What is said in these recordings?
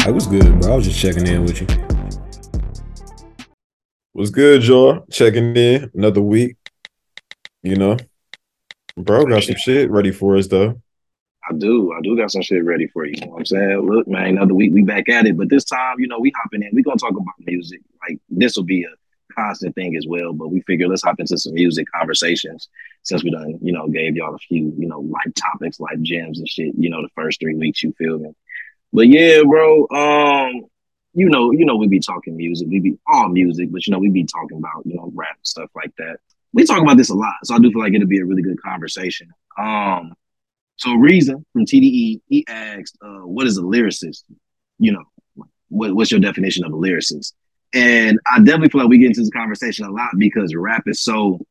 It was good, bro. I was just checking in with you. What's good, y'all? Checking in another week. You know, bro, got some shit ready for us though. I do got some shit ready for you. You know what I'm saying? Look, man, another week we back at it. But this time, we hopping in. We gonna talk about music. Like this will be a constant thing as well. But we figure let's hop into some music conversations since we done, gave y'all a few, light topics, life gems and shit, the first 3 weeks, you feel me? But yeah, bro, we be talking music. We be all music, but we be talking about, rap and stuff like that. We talk about this a lot. So I do feel like it'll be a really good conversation. So Reason from TDE, he asked, what is a lyricist? You know, what's your definition of a lyricist? And I definitely feel like we get into this conversation a lot because rap is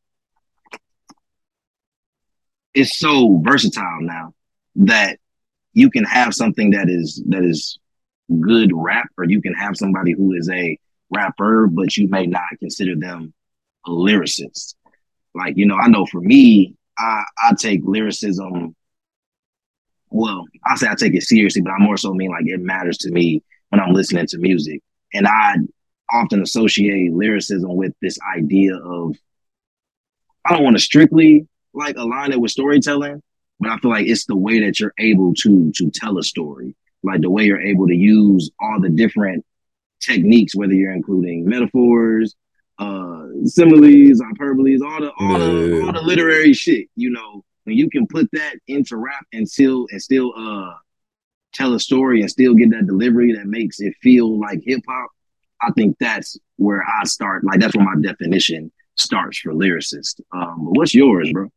so versatile now that you can have something that is good rap, or you can have somebody who is a rapper, but you may not consider them a lyricist. Like, I know for me, I take lyricism, well, I say I take it seriously, but I more so mean like it matters to me when I'm listening to music. And I often associate lyricism with this idea of, I don't want to strictly like align it with storytelling, but I feel like it's the way that you're able to tell a story, like the way you're able to use all the different techniques, whether you're including metaphors, similes, hyperboles, all the Yeah, literary shit. When you can put that into rap and still tell a story and still get that delivery that makes it feel like hip hop. I think that's where I start. Like that's where my definition starts for lyricist. But what's yours, bro?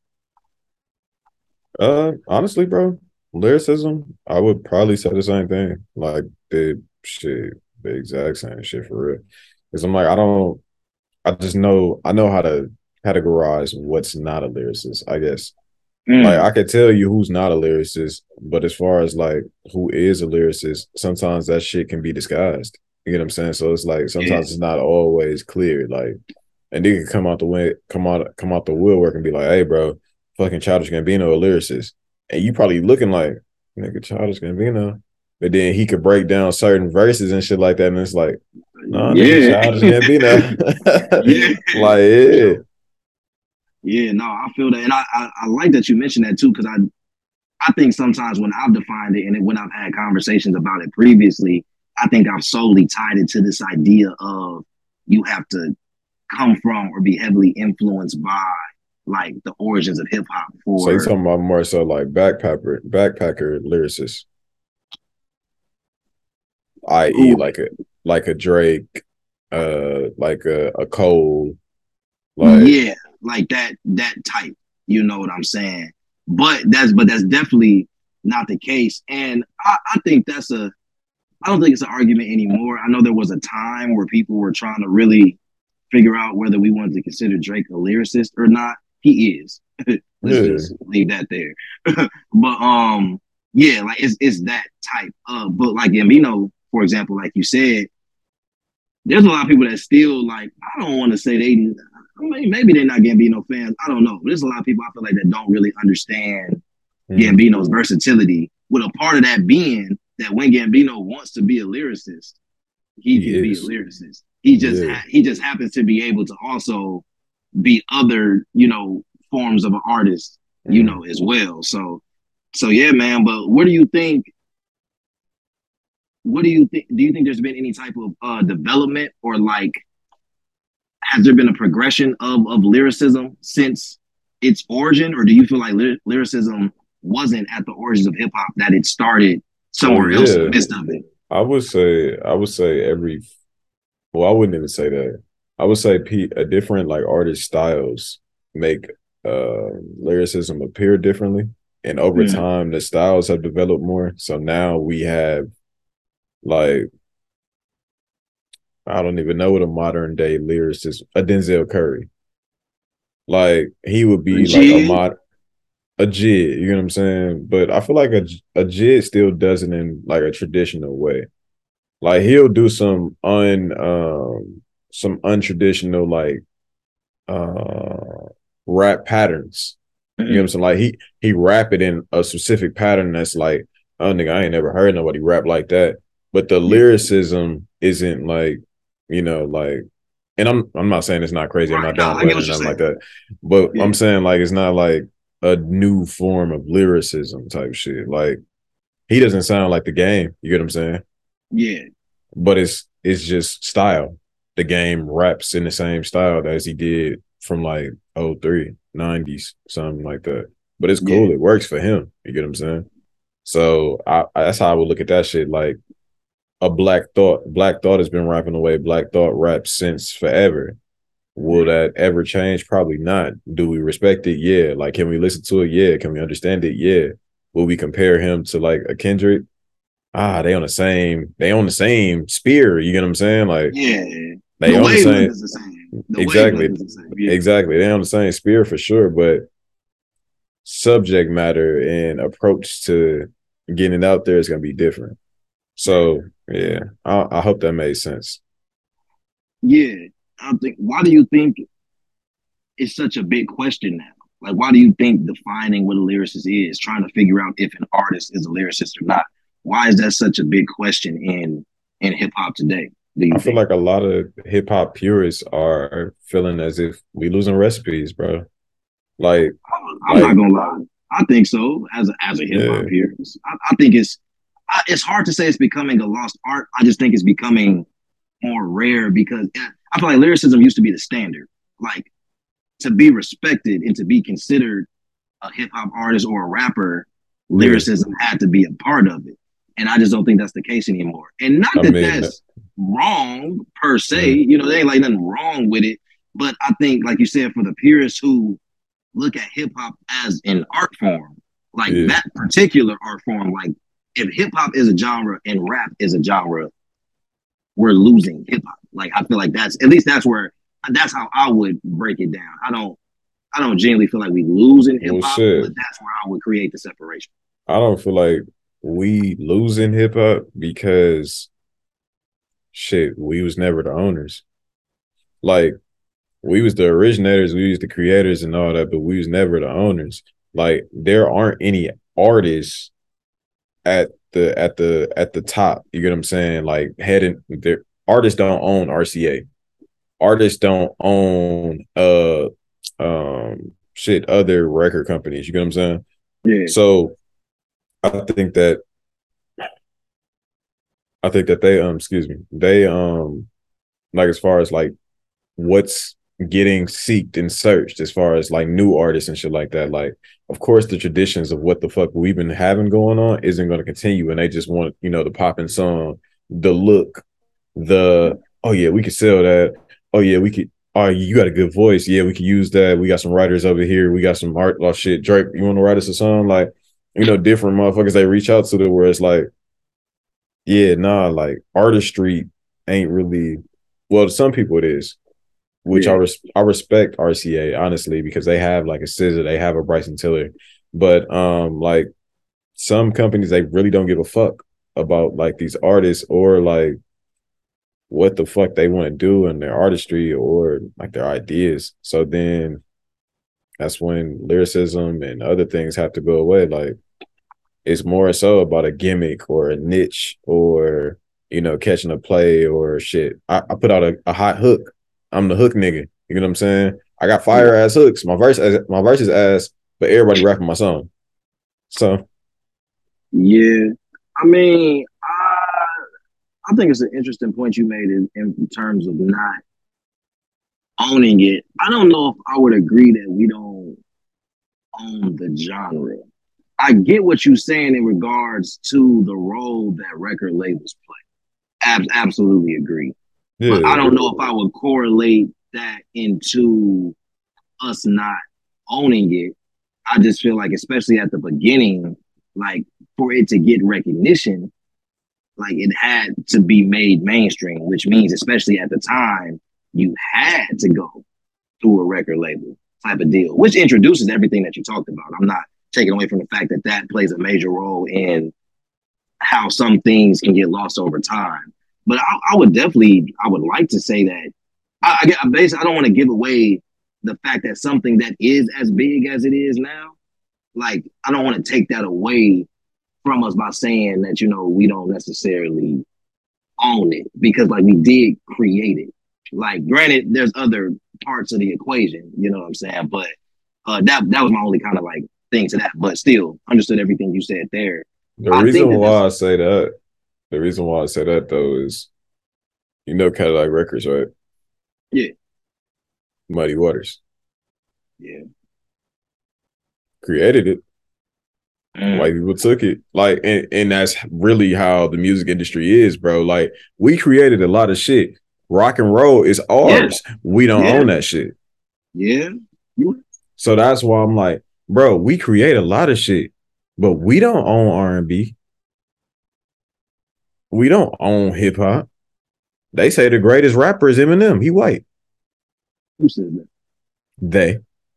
honestly, bro, lyricism, I would probably say the same thing. Like the exact same shit for real. Because I'm like, I just I know how to categorize what's not a lyricist, I guess. Like Mm, I could tell you who's not a lyricist, but as far as like who is a lyricist, sometimes that shit can be disguised. You know what I'm saying? So it's like yeah, sometimes it's not always clear. Like, and they can come out the way, come out the woodwork and be like, "Hey, bro, fucking Childish Gambino a lyricist," and you probably looking like, "Nigga, Childish Gambino," but then he could break down certain verses and shit like that, and it's like, "Nah, nigga, yeah, Childish Gambino." yeah, Like, for yeah, sure. Yeah, no, I feel that, and I like that you mentioned that too, because I think sometimes when I've defined it and when I've had conversations about it previously, I think I've solely tied it to this idea of you have to come from or be heavily influenced by like the origins of hip hop so you for talking about more so like backpacker lyricist, i.e. who, like a Drake, like a Cole, like yeah, like that type. You know what I'm saying? But that's definitely not the case. And I think I don't think it's an argument anymore. I know there was a time where people were trying to really figure out whether we wanted to consider Drake a lyricist or not. He is. Let's yeah, just leave that there. But yeah, like it's that type of, but like Gambino, for example, like you said, there's a lot of people that still like, I don't want to say maybe they're not Gambino fans. I don't know. There's a lot of people I feel like that don't really understand mm, Gambino's versatility, with a part of that being that when Gambino wants to be a lyricist, he he can be a is, lyricist. He just yeah, he just happens to be able to also be other, forms of an artist, mm. as well. So yeah, man. But what do you think? What do you think? Do you think there's been any type of development, or like has there been a progression of lyricism since its origin, or do you feel like lyricism wasn't at the origins of hip hop, that it started Oh somewhere else in the yeah, midst of it? I would say well, I wouldn't even say that. I would say a different like artist styles make lyricism appear differently, and over Mm, time the styles have developed more. So now we have like I don't even know what a modern day lyricist, a Denzel Curry. Like he would be like legit. a jid, you know what I'm saying? But I feel like a jid still does it in like a traditional way. Like he'll do some untraditional like uh rap patterns. You know what I'm Mm, saying? Like he rap it in a specific pattern that's like, oh nigga, I ain't never heard nobody rap like that. but the lyricism isn't like, like, and I'm not saying it's not crazy. I'm Right. not No, I get downplaying what it, you're nothing like saying. that. But Yeah. I'm saying like it's not like a new form of lyricism type shit. Like he doesn't sound like the game. You get what I'm saying? Yeah. But it's just style. The game raps in the same style as he did from like '03, '90s, something like that. But it's Yeah. cool. It works for him. You get what I'm saying? So that's how I would look at that shit. Like a Black Thought. Black Thought has been rapping away. Black Thought rap since forever. Will Right. that ever change? Probably not. Do we respect it? Yeah. Like, can we listen to it? Yeah. Can we understand it? Yeah. Will we compare him to like a Kendrick? They on the same spear. You get what I'm saying? Like Yeah. they The on the wavelength same is the same. The exactly, wavelength is the same. Yeah. exactly. They on the same spear for sure, but subject matter and approach to getting it out there is gonna be different. Right. So yeah, I hope that made sense. Yeah. I think. Why do you think it's such a big question now? Like, why do you think defining what a lyricist is, trying to figure out if an artist is a lyricist or not? Why is that such a big question in hip hop today? Do you I feel think? like a lot of hip hop purists are feeling as if we losing recipes, bro. Like, I'm not like, gonna lie. I think so. As a hip hop yeah, here, I think it's hard to say it's becoming a lost art. I just think it's becoming more rare because I feel like lyricism used to be the standard. Like to be respected and to be considered a hip hop artist or a rapper, yeah. lyricism had to be a part of it. And I just don't think that's the case anymore. And not I that mean, that's wrong per se, mm, there ain't like nothing wrong with it. But I think, like you said, for the purists who look at hip hop as an art form, like yeah, that particular art form, like if hip hop is a genre and rap is a genre, we're losing hip hop. Like I feel like that's how I would break it down. I don't genuinely feel like we lose in hip well, hop, but shit. that's where I would create the separation. I don't feel like we losing hip hop because shit, we was never the owners. Like we was the originators, we was the creators and all that, but we was never the owners. Like there aren't any artists at the top. You get what I'm saying? Like heading their artists don't own RCA. Artists don't own shit other record companies. You get what I'm saying? Yeah, So I think that they excuse me, they like as far as like what's getting seeked and searched as far as like new artists and shit like that. Like, of course, the traditions of what the fuck we've been having going on isn't going to continue, and they just want the popping song, the look, the oh yeah, we could sell that. Oh yeah, we could. Oh, you got a good voice. Yeah, we could use that. We got some writers over here. We got some art. Oh shit, Drake, you want to write us a song? Like, different motherfuckers they reach out to the where it's like, yeah, nah, like artistry ain't really. Well, to some people it is, which yeah, I respect RCA honestly because they have like a Scissor, they have a Bryson Tiller, but like some companies they really don't give a fuck about like these artists or like what the fuck they want to do in their artistry or like their ideas. So then that's when lyricism and other things have to go away. Like it's more so about a gimmick or a niche or catching a play or shit. I put out a hot hook. I'm the hook nigga. You know what I'm saying? I got yeah, fire ass hooks. My verse is ass, but everybody rapping my song. So yeah. I mean, I think it's an interesting point you made in terms of not owning it. I don't know if I would agree that we don't own the genre. I get what you're saying in regards to the role that record labels play. Absolutely agree. But I yeah, don't know if I would correlate that into us not owning it. I just feel like, especially at the beginning, like for it to get recognition, like it had to be made mainstream, which means, especially at the time, you had to go through a record label type of deal, which introduces everything that you talked about. I'm not taking away from the fact that that plays a major role in how some things can get lost over time. But I would like to say that I don't want to give away the fact that something that is as big as it is now, like I don't want to take that away from us by saying that we don't necessarily own it because like we did create it. Like, granted, there's other parts of the equation, you know what I'm saying? But that was my only kind of like thing to that. But still, understood everything you said there. The I think reason that why I say that, the reason why I say that though is, you know, Cadillac Records, right? Yeah. Muddy Waters Yeah. created it. White people took it. Like, and that's really how the music industry is, bro. Like, we created a lot of shit. Rock and roll is ours. Yeah. We don't Yeah. own that shit. Yeah. So that's why I'm like, bro, we create a lot of shit, but we don't own R&B. We don't own hip hop. They say the greatest rapper is Eminem. He white. Who said that? They.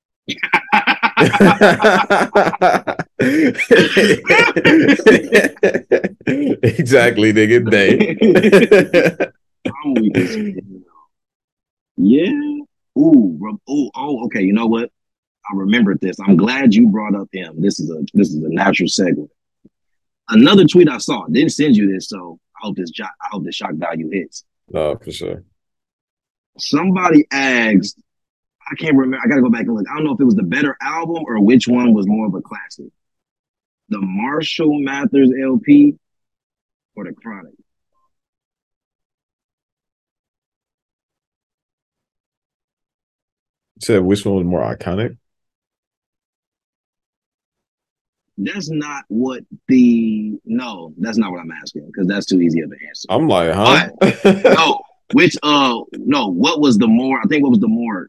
Exactly, nigga. They. I'm weak as hell. Yeah. Ooh, bro. Oh, okay. You know what? I remembered this. I'm glad you brought up him. This is a natural segue. Another tweet I saw. Didn't send you this, so I hope this shock value hits. No, for sure. Somebody asked, I can't remember. I gotta go back and look. I don't know if it was the better album or which one was more of a classic. The Marshall Mathers LP or the Chronic. You said which one was more iconic? That's not what that's not what I'm asking because that's too easy of an answer. I'm like, huh? What was the more? I think what was the more?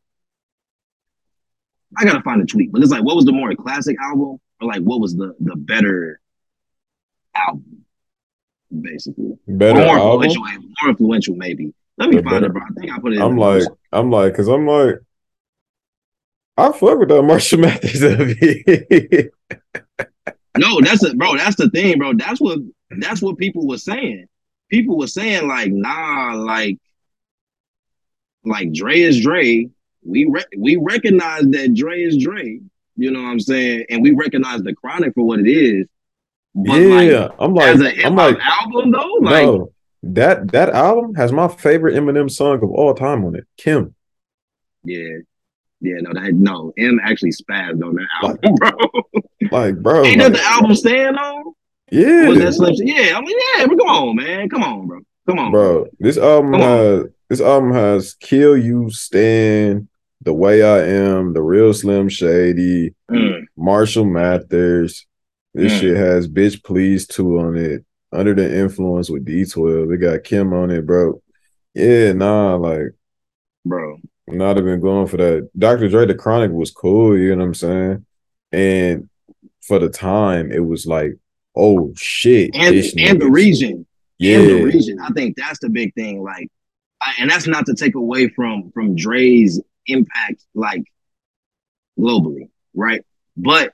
I gotta find a tweet, but it's like, what was the more classic album, or like what was the better album, basically? Better album? More influential, maybe. Let me find it, bro. I think I put it. I'm like, I fuck with that Marshall Mathers LP. No, that's the thing, bro. That's what people were saying. People were saying like, nah, like Dre is Dre. We recognize that Dre is Dre. You know what I'm saying? And we recognize the Chronic for what it is. But yeah, as a hip hop album though, no, that album has my favorite Eminem song of all time on it, Kim. Yeah. Yeah, no, M actually spazzed on that album, bro. Bro. Ain't that the album stand on? Yeah. Was that Slim? Yeah, I mean, yeah, but come on, man. Come on, bro. Come on. Bro, this album has Kill You, Stan, The Way I Am, The Real Slim Shady, Marshall Mathers. This shit has Bitch Please 2 on it. Under the Influence with D12. It got Kim on it, bro. Yeah, bro. Not even going for that. Dr. Dre, The Chronic was cool, you know what I'm saying? And for the time, it was like, oh shit. And the region. Yeah. And the region. I think that's the big thing. Like, and that's not to take away from Dre's impact, like, globally, right? But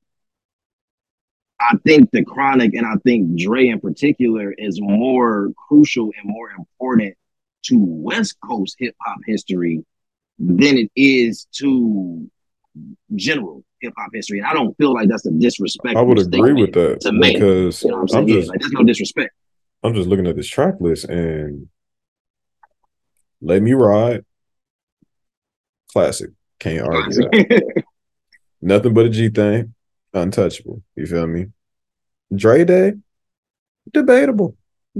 I think the Chronic and I think Dre in particular is more crucial and more important to West Coast hip hop history than it is to general hip hop history. And I don't feel like that's a disrespect. I would agree with that because you know what I'm saying? There's no disrespect. I'm just looking at this track list and Let Me Ride, classic. Can't argue that. Nothing But a G Thing, untouchable. You feel me? Dre Day, debatable.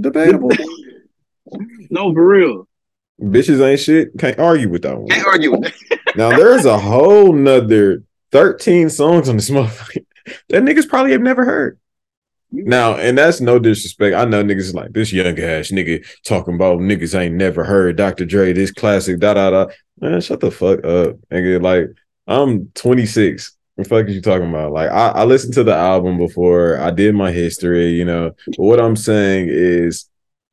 No, for real. Bitches Ain't Shit, can't argue with that one. Can't argue with that. Now there's a whole nother 13 songs on this motherfucker that niggas probably have never heard. Now, and that's no disrespect. I know niggas like this young ass nigga talking about niggas ain't never heard Dr. Dre, this classic, da. Man, shut the fuck up, nigga. Like, I'm 26. What the fuck is you talking about? Like, I listened to the album before. I did my history, you know. But what I'm saying is,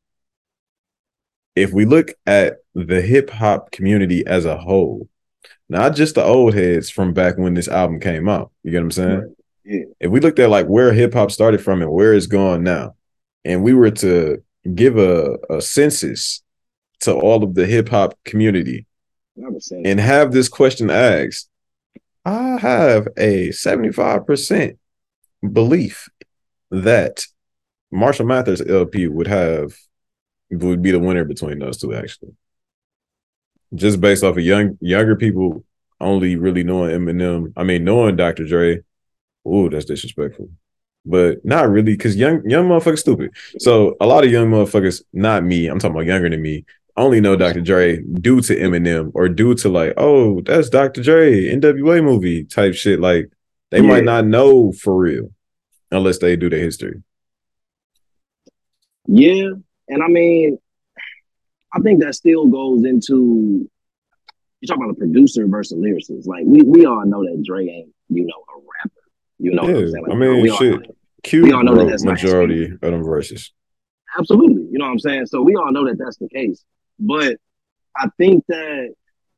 if we look at the hip hop community as a whole, not just the old heads from back when this album came out, you get what I'm saying? Right. Yeah. If we looked at like where hip hop started from and where it's going now, and we were to give a census to all of the hip hop community and have this question asked, I have a 75% belief that Marshall Mathers LP would have would be the winner between those two, actually. Just based off of younger people only really knowing Eminem. I mean, knowing Dr. Dre. Ooh, that's disrespectful. But not really, because young motherfuckers stupid. So a lot of young motherfuckers, not me, I'm talking about younger than me, only know Dr. Dre due to Eminem or due to like, oh, that's Dr. Dre, NWA movie type shit. Like they might not know for real unless they do their history. Yeah, and I mean, I think that still goes into you talk about a producer versus lyricist. Like we all know that Dre ain't a rapper. You know what I'm saying? Like, I mean, shit. We all know that Cube that's wrote not his majority of them verses. Absolutely, you know what I'm saying. So we all know that that's the case. But I think that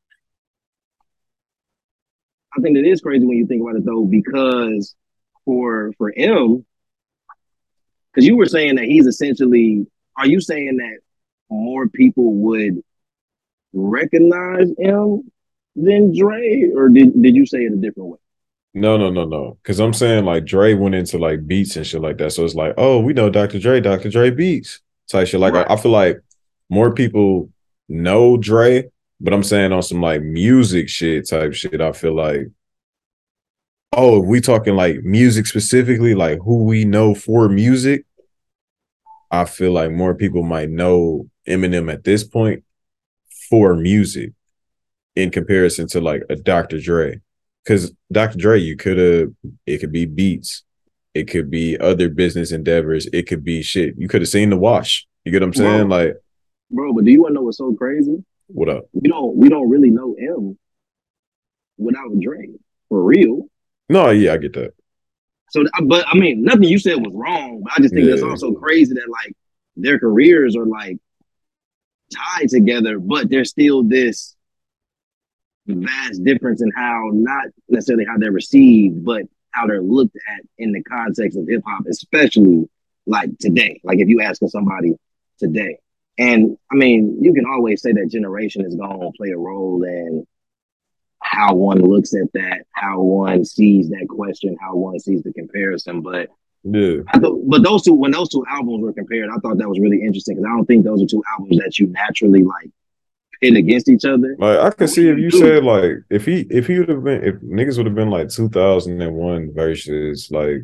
it is crazy when you think about it though, because for M, because you were saying that he's essentially. Are you saying that more people would recognize him than Dre, or did you say it a different way? No. Because I'm saying like Dre went into like beats and shit like that. So it's like, oh, we know Dr. Dre beats type shit. Like Right. I feel like more people know Dre, but I'm saying on some like music shit type shit. I feel like, oh, if we talking like music specifically, like who we know for music, I feel like more people might know Eminem at this point for music in comparison to like a Dr. Dre. Because Dr. Dre, it could be beats, it could be other business endeavors, it could be shit. You could have seen The Wash. You get what I'm saying? Bro, but do you want to know what's so crazy? What up? We don't really know him without Dre for real. No, yeah, I get that. So, but I mean, nothing you said was wrong. But I just think that's also crazy that like their careers are like tied together, but there's still this vast difference in how not necessarily how they're received, but how they're looked at in the context of hip hop, especially like today. Like if you asking somebody today, and I mean, you can always say that generation is going to play a role in how one looks at that, how one sees that question, how one sees the comparison. But yeah, but when those two albums were compared, I thought that was really interesting because I don't think those are two albums that you naturally like pit against each other. Like I can see if you said like if he would have been if niggas would have been like 2001 versus like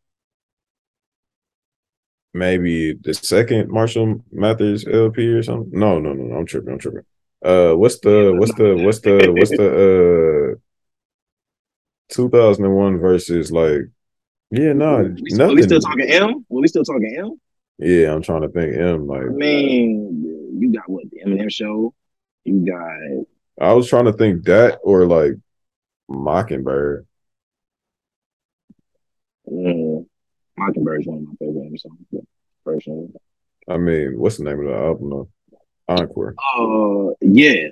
maybe the second Marshall Mathers LP or something. No, I'm tripping. What's the 2001 versus like nothing. We still talking M? We still talking M? Yeah, I'm trying to think M like. I mean, you got what the Eminem show. You got. I was trying to think that or like Mockingbird. Mockingbird is one of my favorite Eminem songs, personally. I mean, what's the name of the album though? Encore. Yeah.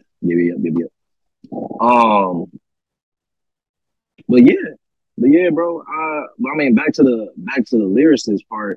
But yeah, bro. I mean, back to the lyricist part.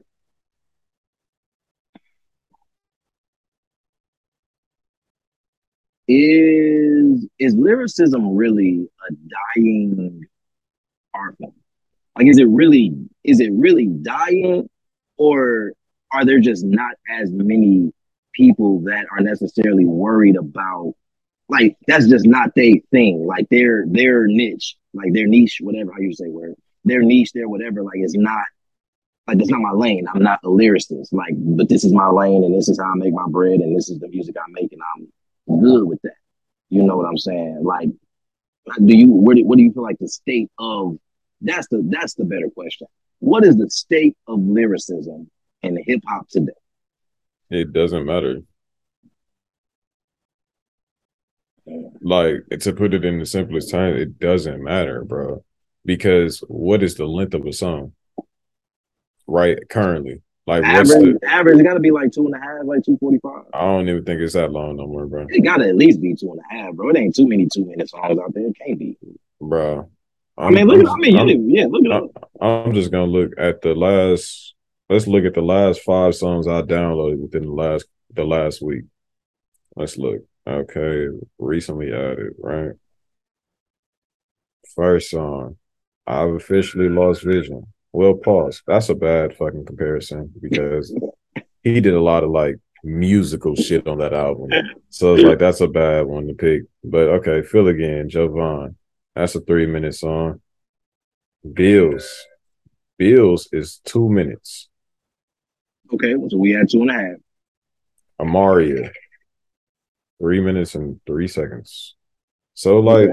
Is lyricism really a dying art form? Like, is it really dying, or are there just not as many people that are necessarily worried about? Like, that's just not their thing. Like their niche, like their niche, whatever how you say word, their niche, their whatever. Like, it's not like that's not my lane. I'm not a lyricist. Like, but this is my lane, and this is how I make my bread, and this is the music I make, and I'm good with that. You know what I'm saying? Like, what do you feel like the state of that's the better question. What is the state of lyricism in hip hop today? It doesn't matter. Like, to put it in the simplest terms, it doesn't matter, bro. Because what is the length of a song? Right, currently. Like average got to be like 2.5, like 2:45. I don't even think it's that long no more, bro. It got to at least be 2.5, bro. It ain't too many 2-minute songs out there. It can't be, bro. Look it up. I'm just gonna look at the last. Let's look at the last 5 songs I downloaded within the last week. Let's look. Okay, recently added, right? First song, I've officially lost vision. Well, pause. That's a bad fucking comparison because he did a lot of like musical shit on that album. So it's like that's a bad one to pick. But okay, Feel Again, Jovan. That's a 3-minute song. Bills. Bills is 2 minutes. Okay, so we had 2.5. Amaria. 3 minutes and 3 seconds. So like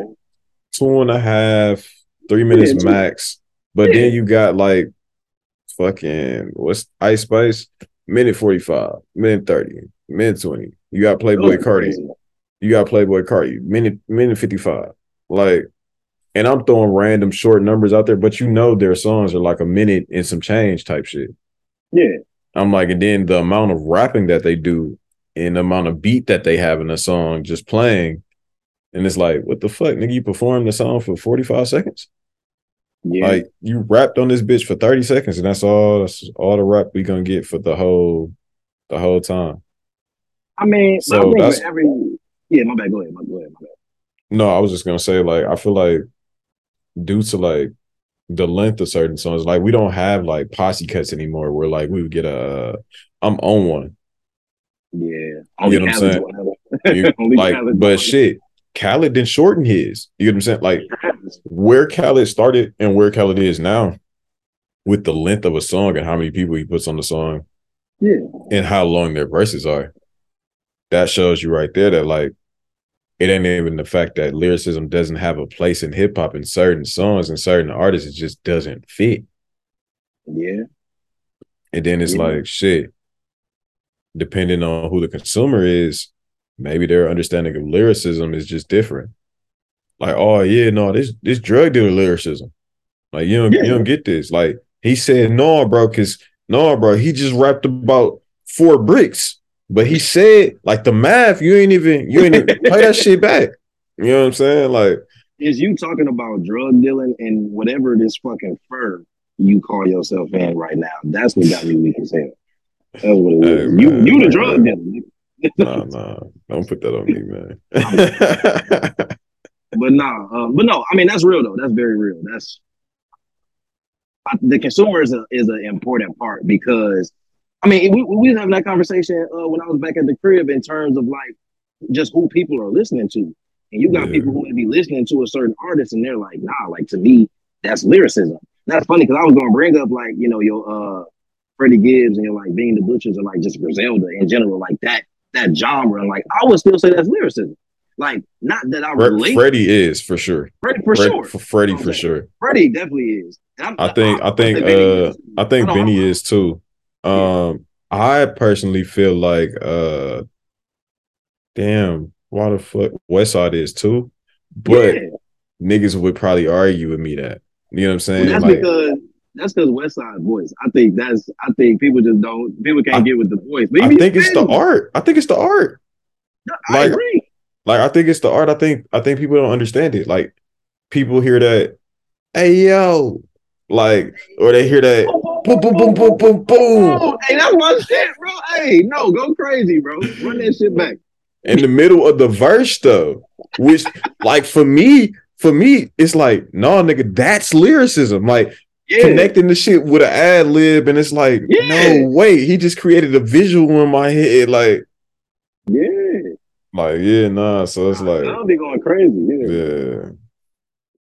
2.5, 3 minutes max. But then you got like fucking what's Ice Spice? Minute 45, minute 30, minute 20. You got Playboy Cardi. You got Playboy Cardi. Minute 55. Like, and I'm throwing random short numbers out there, but you know their songs are like a minute and some change type shit. Yeah. I'm like, and then the amount of rapping that they do and the amount of beat that they have in a song just playing. And it's like, what the fuck, nigga? You performed the song for 45 seconds? Yeah. Like, you rapped on this bitch for 30 seconds, and that's all the rap we gonna get for the whole time. I mean, so I that's my bad. Go ahead. No, I was just gonna say, like, I feel like due to like the length of certain songs, like we don't have like posse cuts anymore where like we would get I'm on one. Yeah. You know what I'm saying? Like, but shit, Khaled didn't shorten his. You know what I'm saying? Like where Khaled started and where Khaled is now with the length of a song and how many people he puts on the song, yeah, and how long their verses are. That shows you right there that like it ain't even the fact that lyricism doesn't have a place in hip hop in certain songs and certain artists. It just doesn't fit. Yeah. And then it's like shit. Depending on who the consumer is, maybe their understanding of lyricism is just different. Like, oh yeah, no, this drug dealer lyricism. Like you don't get this. Like he said, no, bro, he just rapped about 4 bricks. But he said, like the math, you ain't even play that shit back. You know what I'm saying? Like, is you talking about drug dealing and whatever this fucking firm you call yourself in right now? That's what got me weak as hell. That's what it is. Man, you the drug dealer. Nah, don't put that on me, man. but no, I mean that's real though. That's very real. That's the consumer is an important part because I mean we was having that conversation when I was back at the crib in terms of like just who people are listening to, and you got people who may be listening to a certain artist and they're like, nah, like to me that's lyricism. That's funny because I was gonna bring up like your Freddie Gibbs and you're like Being the Butchers and like just Griselda in general, like that genre. And like I would still say that's lyricism. Like not that I relate. Freddie is for sure. Freddie for sure. Freddie for sure. Freddie definitely is. I think Benny is too. I personally feel like damn, why the fuck Westside is too. But niggas would probably argue with me that. You know what I'm saying? Well, that's because Westside voice. I think people can't get with the voice. But I think it's the art. I agree. Like I think it's the art. I think people don't understand it. Like people hear that, hey yo, like, or they hear that boom, boom, boom, boom, boom, boom. Oh, hey, that's my shit, bro. Hey, no, go crazy, bro. Run that shit back. In the middle of the verse though, which like for me, it's like, no, nigga, that's lyricism. Like connecting the shit with an ad lib, and it's like, no, wait, he just created a visual in my head, like, so it's like, I'll be going crazy,